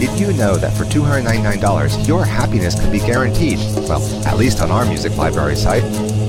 Did you know that for $299, your happiness can be guaranteed? Well, at least on our music library site.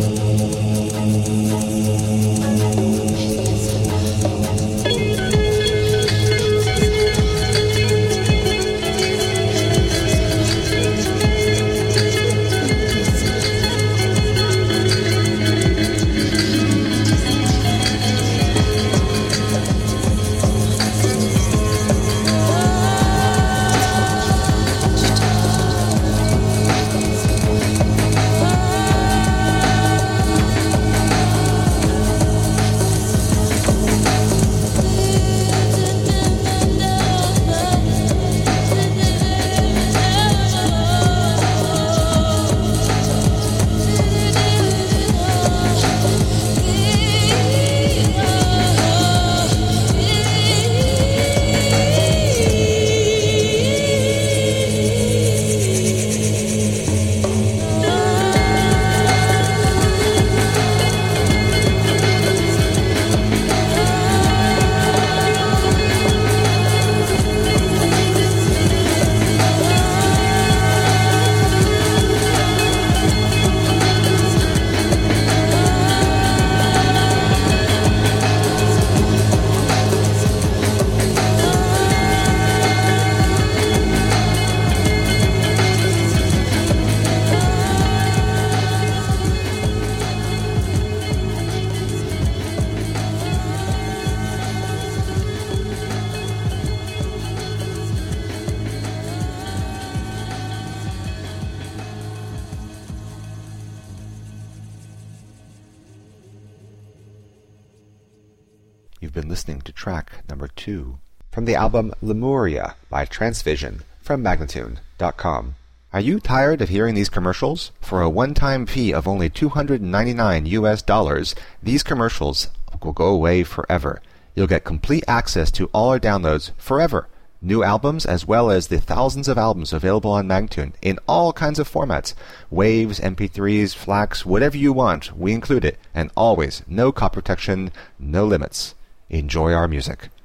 You've been listening to track number 2 from the album Lemuria by Transvision from Magnatune.com. Are you tired of hearing these commercials? For a one-time fee of only $299 US, these commercials will go away forever. You'll get complete access to all our downloads forever. New albums as well as the thousands of albums available on Magnatune in all kinds of formats. Waves, MP3s, FLACs, whatever you want, we include it. And always, no copy protection, no limits. Enjoy our music.